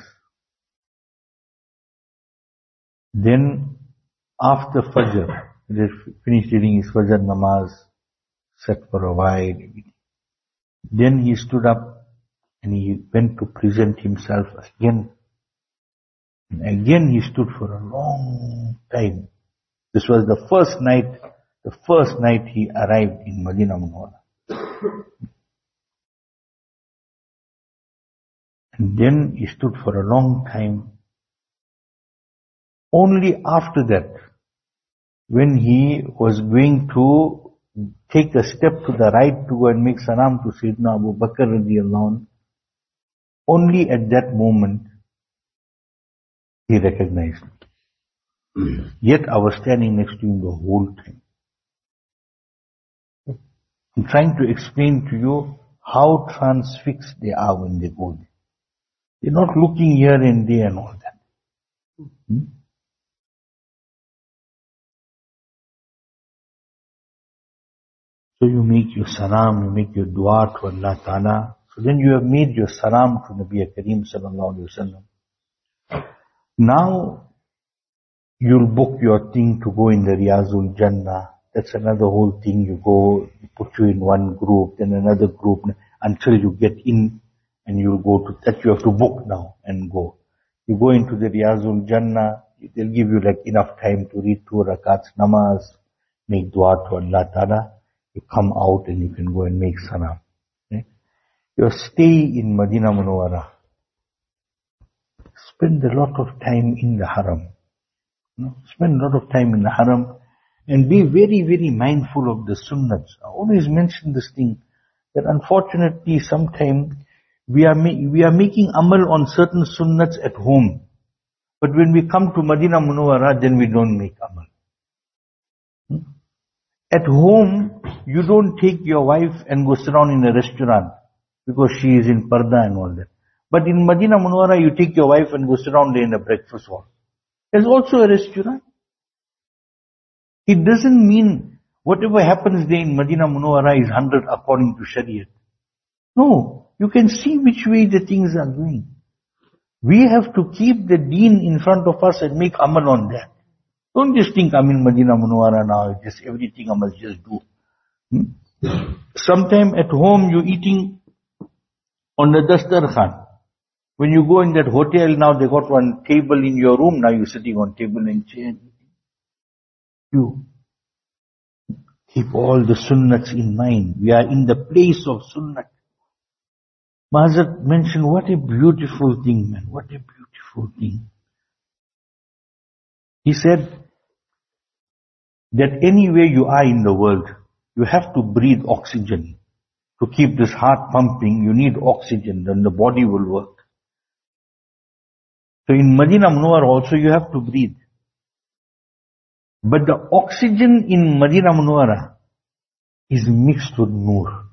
Then, after Fajr, he finished reading his Fajr namaz, sat for a while. Then he stood up and he went to present himself again. And again he stood for a long time. This was the first night, the first night he arrived in Madinah Munawwarah. And then he stood for a long time. Only after that, when he was going to take a step to the right to go and make salam to Sayyidina Abu Bakr radiallahu anhu, only at that moment he recognized me. Yet I was standing next to him the whole time. I'm trying to explain to you how transfixed they are when they go there. They're not looking here and there and all that. Hmm? So you make your salam, you make your dua to Allah Ta'ala. So then you have made your salam to Nabi Kareem Sallallahu Alaihi Wasallam. Now you'll book your thing to go in the Riyazul Jannah. That's another whole thing. You go, you put you in one group, then another group, until you get in, and you'll go to that. You have to book now and go. You go into the Riyazul Jannah. They'll give you like enough time to read two rakats namaz, make dua to Allah Ta'ala. You come out and you can go and make salam. Okay? Your stay in Madinah Munawwarah, spend a lot of time in the haram. You know, spend a lot of time in the haram and be very, very mindful of the sunnats. I always mention this thing, that unfortunately sometimes we are, ma- we are making amal on certain sunnats at home. But when we come to Madinah Munawwarah, then we don't make amal. Hmm? At home, you don't take your wife and go sit down in a restaurant because she is in parda and all that. But in Madinah Munawwarah, you take your wife and go sit down there in a breakfast hall. There's also a restaurant. It doesn't mean whatever happens there in Madinah Munawwarah is one hundred according to Shariat. No, you can see which way the things are going. We have to keep the deen in front of us and make amal on that. Don't just think I'm in Madinah Munawwarah now, just everything I must just do. Hmm? Sometime at home you're eating on the dastarkhan. When you go in that hotel now, they got one table in your room, now you're sitting on table and chair. You keep all the sunnats in mind. We are in the place of sunnat. Mahazrat mentioned, what a beautiful thing, man. What a beautiful thing. He said that anywhere you are in the world, you have to breathe oxygen. To keep this heart pumping, you need oxygen, then the body will work. So in Madinah Munawwarah also you have to breathe. But the oxygen in Madinah Munawwarah is mixed with Noor.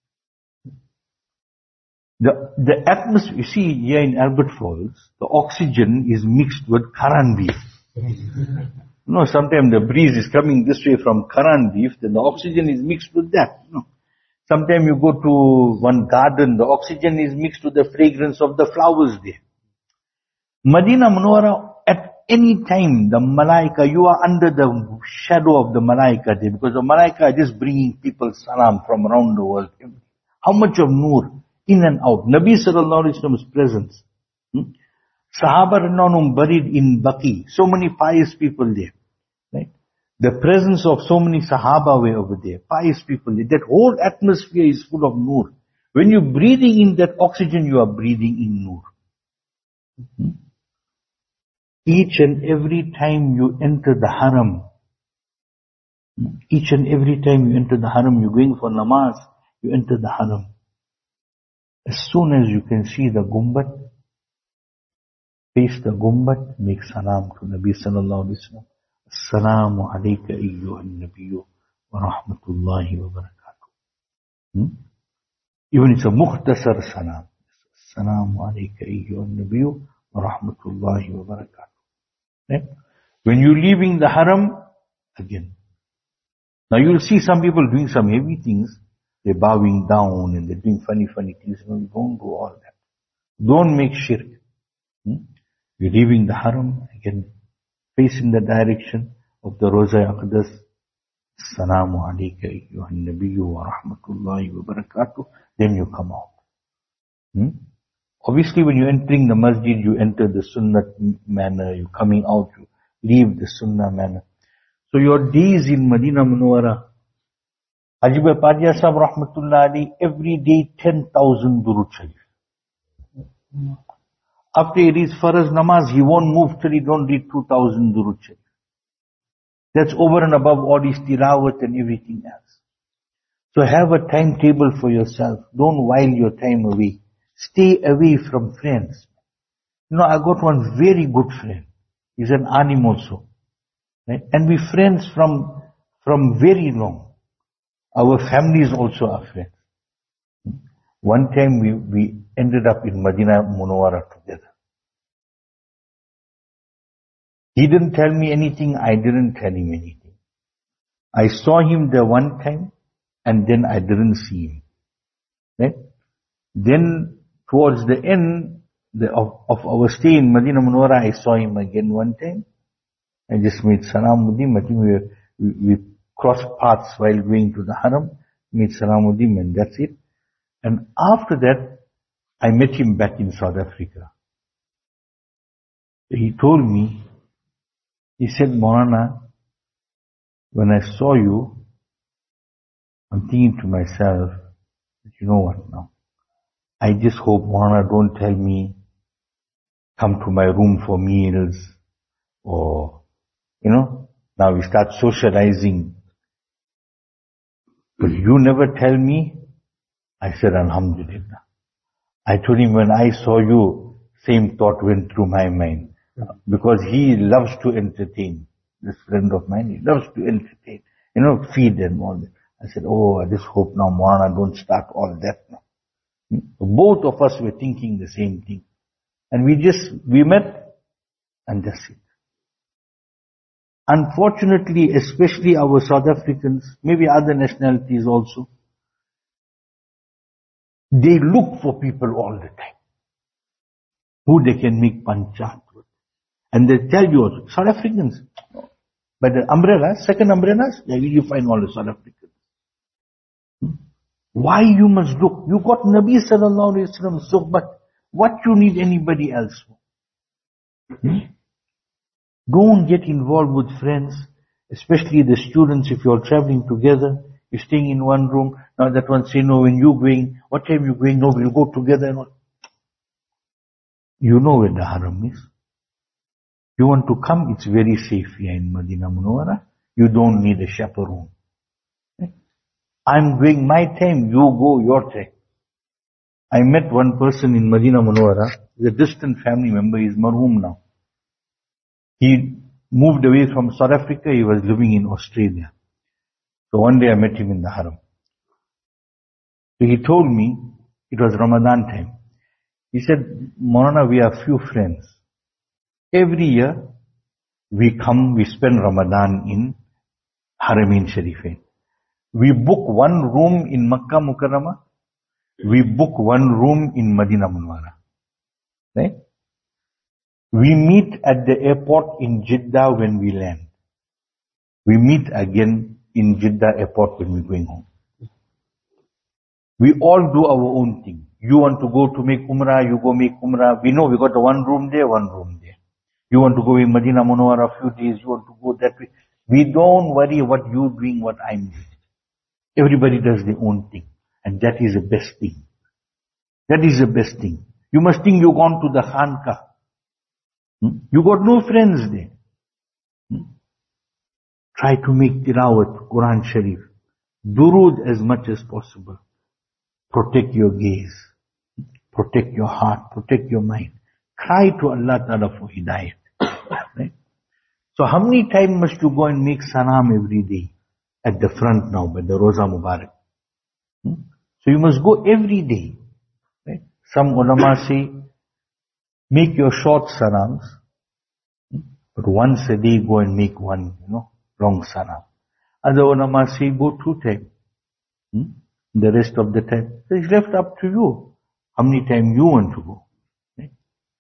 The, the atmosphere, you see here in Albert Falls, the oxygen is mixed with Karan beef. You know, sometimes the breeze is coming this way from Karan beef, then the oxygen is mixed with that. You know. Sometimes you go to one garden, the oxygen is mixed with the fragrance of the flowers there. Madinah Munawwarah, at any time, the Malaika, you are under the shadow of the Malaika there, because the Malaika are just bringing people salam from around the world. How much of Noor, in and out. Nabi Sallallahu Alaihi Wasallam's presence. Hmm? Sahaba Rananum buried in Baqi. So many pious people there. Right? The presence of so many Sahaba were over there. Pious people there. That whole atmosphere is full of Noor. When you're breathing in that oxygen, you are breathing in Noor. Hmm? Each and every time you enter the haram, each and every time you enter the haram, you're going for namaz, you enter the haram. As soon as you can see the gumbat, face the gumbat, make salam to Nabi Sallallahu Alaihi Wasallam. Assalamu alayka ayyuhan nabiyyu wa rahmatullahi wa barakatuh. Hmm? Even it's a mukhtasar salam. Assalamu alayka ayyuhan nabiyyu wa rahmatullahi wa barakatuh. Right? When you're leaving the haram, again. Now you'll see some people doing some heavy things. They're bowing down and they're doing funny, funny things. No, don't do all that. Don't make shirk. Hmm? You're leaving the haram, again, face in the direction of the Roza Aqdas. Assalamu alayka ayyuhan nabiyyu wa rahmatullahi wa barakatuh. Then you come out. Hmm? Obviously, when you're entering the masjid, you enter the sunnah manner. You're coming out, you leave the sunnah manner. So your days in Madinah Munawwara, Ajib Padia Sahib Rahmatullah Ali, every day ten thousand Durud Sharif. After he reads Faraz Namaz, he won't move till he don't read two thousand Durud Sharif. That's over and above all his tilawat and everything else. So have a timetable for yourself. Don't while your time away. Stay away from friends. You know, I got one very good friend. He's an alim also. Right? And we friends from, from very long. Our families also are friends. One time we, we ended up in Madinah Munawwara together. He didn't tell me anything, I didn't tell him anything. I saw him there one time, and then I didn't see him. Right? Then towards the end the, of, of our stay in Madinah Munawwara, I saw him again one time. I just made salam with him. I think we, were, we, we crossed paths while going to the haram, made salam with him, and that's it. And after that, I met him back in South Africa. He told me, he said, Maulana, when I saw you, I'm thinking to myself, you know what now? I just hope, Maulana, don't tell me, come to my room for meals, or, you know, now we start socializing. But you never tell me. I said, Alhamdulillah. I told him, when I saw you, same thought went through my mind. Because he loves to entertain. This friend of mine, he loves to entertain. You know, feed and all that. I said, oh, I just hope now, Maulana, don't start all that now. Both of us were thinking the same thing. And we just, we met, and that's it. Unfortunately, especially our South Africans, maybe other nationalities also, they look for people all the time who they can make panchat with. And they tell you also, South Africans, by the umbrellas, second umbrellas, there you find all the South Africans. Hmm? Why you must look? You got Nabi sallallahu alayhi wa sallam, so but what you need anybody else for? Hmm? Don't get involved with friends, especially the students. If you're traveling together, you're staying in one room. Now that one say, no, when you're going, what time you going? No, we'll go together. And all. You know where the haram is. You want to come, it's very safe here in Madinah Munawwara. You don't need a chaperone. I'm going my time, you go your time. I met one person in Madinah Munawwara, he's a distant family member, he's marhum now. He moved away from South Africa, he was living in Australia. So one day I met him in the haram. So he told me, it was Ramadan time. He said, Maulana, we are few friends. Every year, we come, we spend Ramadan in Haramain Sharifain. We book one room in Makkah Mukarramah. We book one room in Madinah Munawwara. Right? We meet at the airport in Jeddah when we land. We meet again in Jeddah airport when we're going home. We all do our own thing. You want to go to make Umrah, you go make Umrah. We know we got one room there, one room there. You want to go in Madinah Munawwara a few days, you want to go that way. We don't worry what you're doing, what I'm doing. Everybody does their own thing. And that is the best thing. That is the best thing. You must think you've gone to the Khanqah. Hmm? You got no friends there. Hmm? Try to make tilawat, Quran Sharif. Durood as much as possible. Protect your gaze. Protect your heart. Protect your mind. Cry to Allah Ta'ala for hidayat. Right? So how many times must you go and make salam every day? At the front now, by the Roza Mubarak. Hmm? So you must go every day. Right? Some ulama say, make your short salams, hmm? but once a day go and make one, you know, long salam. Other ulama say, go two times. Hmm? The rest of the time. So it's left up to you. How many times you want to go. Right?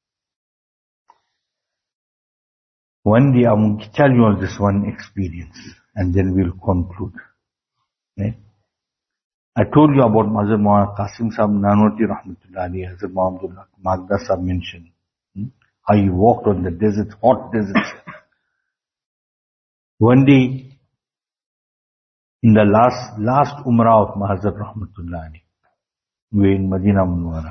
One day I'm going to tell you all this one experience, and then we'll conclude. Right? I told you about Hazrat Maulana Qasim Sahib Nanoti Rahmatullah Ali, Hazrat Muhammadullah Magda Sahib mentioned. Hmm? How he walked on the deserts, hot deserts. One day, in the last, last Umrah of Hazrat Rahmatullah Ali, we were in Madinah Munawwara.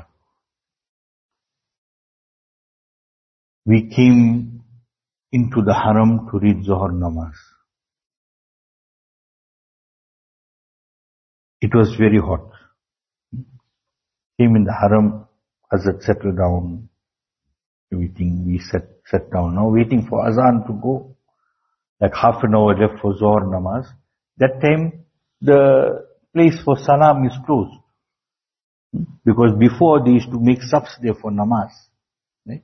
We came into the Haram to read Zohar Namaz. It was very hot. Came in the Haram, Hazrat settled down, everything, we sat, sat down. Now waiting for Azan to go, like half an hour left for Zohar Namaz. That time, the place for Salam is closed. Because before they used to make safs there for Namaz. Right?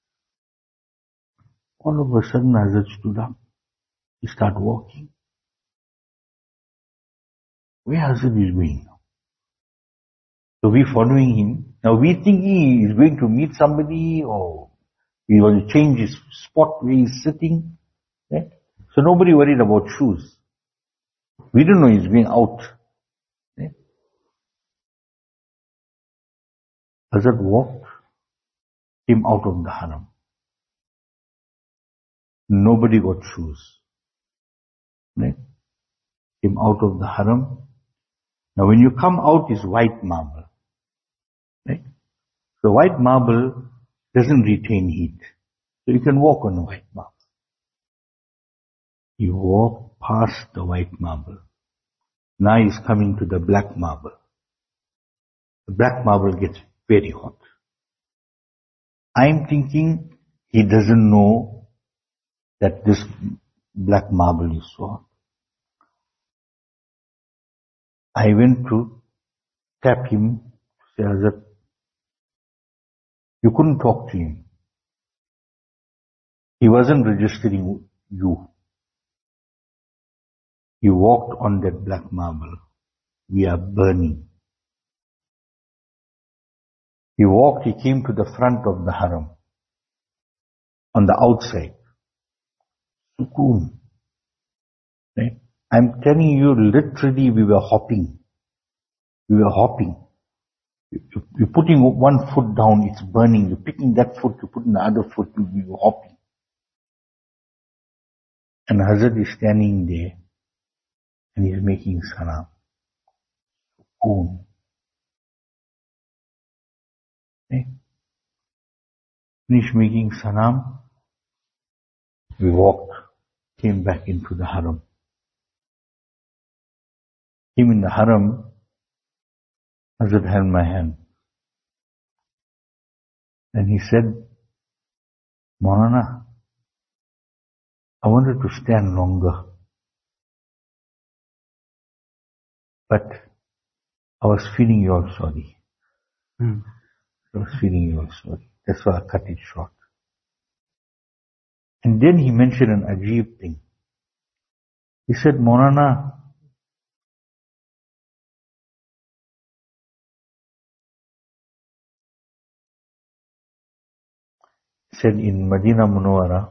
All of a sudden Hazrat stood up. He started walking. Where Hazrat is going now? So we following him. Now we think he is going to meet somebody or he will change his spot where he's sitting. Right? So nobody worried about shoes. We don't know he's going out. Right? Hazrat walked, came out of the Haram. Nobody got shoes. Right? Came out of the Haram. Now when you come out is white marble. Right? So white marble doesn't retain heat. So you can walk on a white marble. You walk past the white marble. Now he's coming to the black marble. The black marble gets very hot. I'm thinking he doesn't know that this black marble is so hot. I went to tap him, say, Hazrat, you couldn't talk to him. He wasn't registering you. He walked on that black marble. We are burning. He walked, he came to the front of the Haram. On the outside. Sukoon. Right? I'm telling you, literally we were hopping. We were hopping. You're putting one foot down, it's burning. You're picking that foot, you put in the other foot, we were hopping. And Hazrat is standing there and he's making salam. Sukoon. Right? Finished making salam. We walked, came back into the Haram. Came in the Haram, Hazrat held my hand. And he said, Maulana, I wanted to stand longer. But I was feeling you all sorry. Hmm. I was feeling you all sorry. That's why I cut it short. And then he mentioned an ajib thing. He said, Maulana, he said in Madinah Munawwara,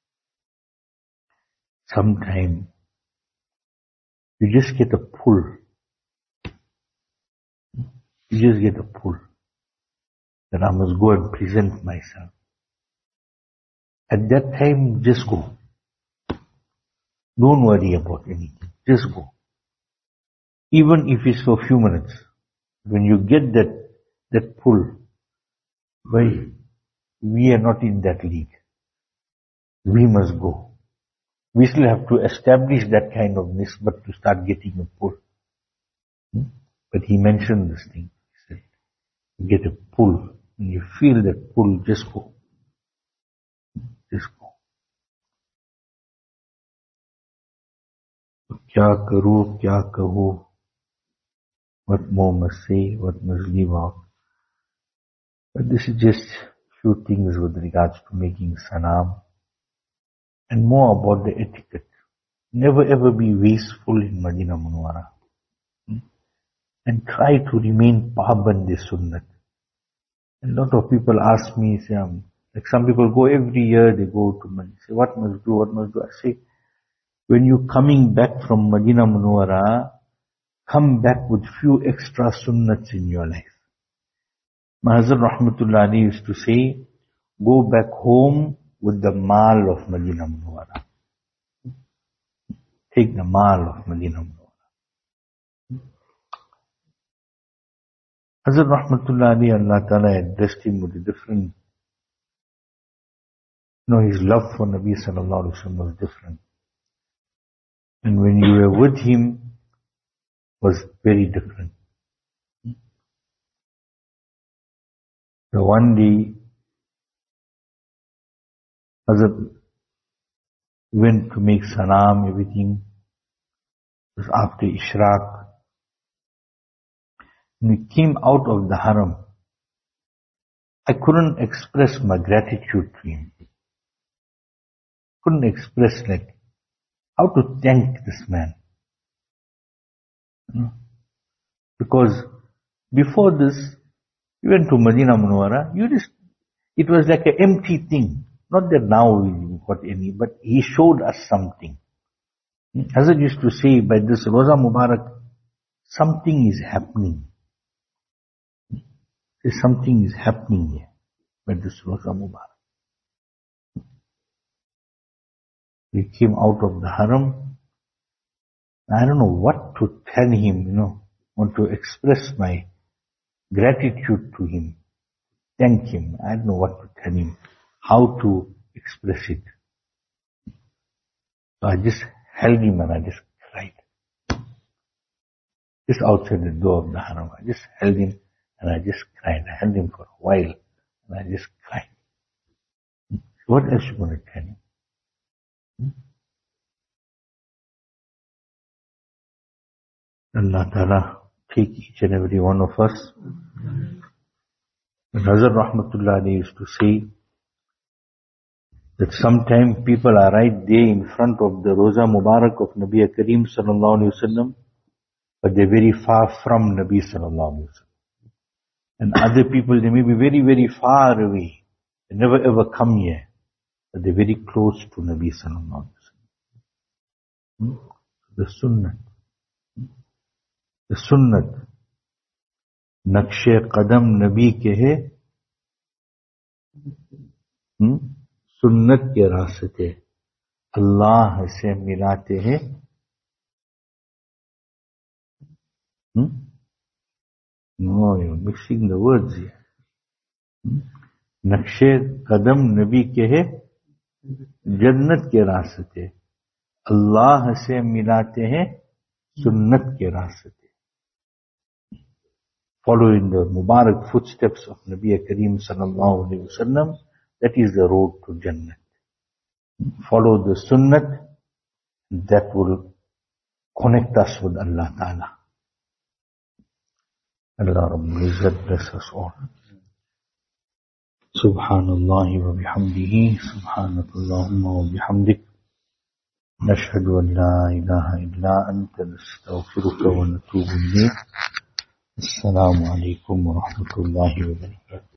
sometime you just get a pull. You just get a pull that I must go and present myself. At that time, just go. Don't worry about anything. Just go. Even if it's for a few minutes. When you get that, that pull, well, we are not in that league. We must go. We still have to establish that kind of nisbat to start getting a pull. Hmm? But he mentioned this thing. He said, you get a pull. When you feel that pull, just go. Just go. Kya karu, kya kahu? What more must say, what must leave out? But this is just few things with regards to making salam. And more about the etiquette. Never ever be wasteful in Madinah Munawwara. Hmm? And try to remain paband sunnat. A lot of people ask me, say, um, like some people go every year, they go to Madinah, say, what must do, what must do? I say, when you're coming back from Madinah Munawwara, come back with few extra sunnats in your life. My Hazrat Rahmatullah Ali used to say, go back home with the mal of Madinah Munawwara. Take the mal of Madinah Munawwara. Hazrat Rahmatullah Ali, Allah Ta'ala addressed him with a different, you know, his love for Nabi Sallallahu Alaihi Wasallam was different. And when you were with him, was very different. So one day, Hazrat went to make salam, everything. It was after Ishraq. When we came out of the haram, I couldn't express my gratitude to him. Couldn't express like how to thank this man. You know? Because before this, you went to Madinah Munawwara, you just, it was like an empty thing. Not that now we got any, but he showed us something. Hazrat used to say, by this Roza Mubarak, something is happening. There's something is happening here by this Roza Mubarak. We came out of the haram. I don't know what to tell him, you know, want to express my gratitude to him, thank him. I don't know what to tell him, how to express it. So I just held him and I just cried. Just outside the door of the haram, I just held him and I just cried. I held him for a while and I just cried. What else you going to tell him? Allah Ta'ala take each and every one of us. And Hazrat Rahmatullah Ali used to say that sometimes people are right there in front of the Roza Mubarak of Nabi Kareem Sallallahu Alaihi Wasallam, but they're very far from Nabi Sallallahu Alaihi Wasallam. And other people, they may be very, very far away. They never ever come here, but they're very close to Nabi Sallallahu Alaihi Wasallam. The Sunnah. The Sunnat. नक्शे कदम नबी के है, सुन्नत के रास्ते अल्लाह से मिलाते हैं. No, you're mixing the words here. नक्शे कदम नबी के है, जन्नत के रास्ते अल्लाह से मिलाते हैं, सुन्नत के रास्ते. Following the Mubarak footsteps of Nabi Kareem Sallallahu Alaihi Wasallam, that is the road to Jannah. Follow the Sunnat, that will connect us with Allah Ta'ala. Allah Rabbul Izzat bless us all. Subhanallah wa bihamdihi, subhanakallahumma wa bihamdik, nashhadu an la ilaha illa anta nastaghfiruka wa natubu ilayk. Assalamu alaikum wa rahmatullahi wa barakatuh.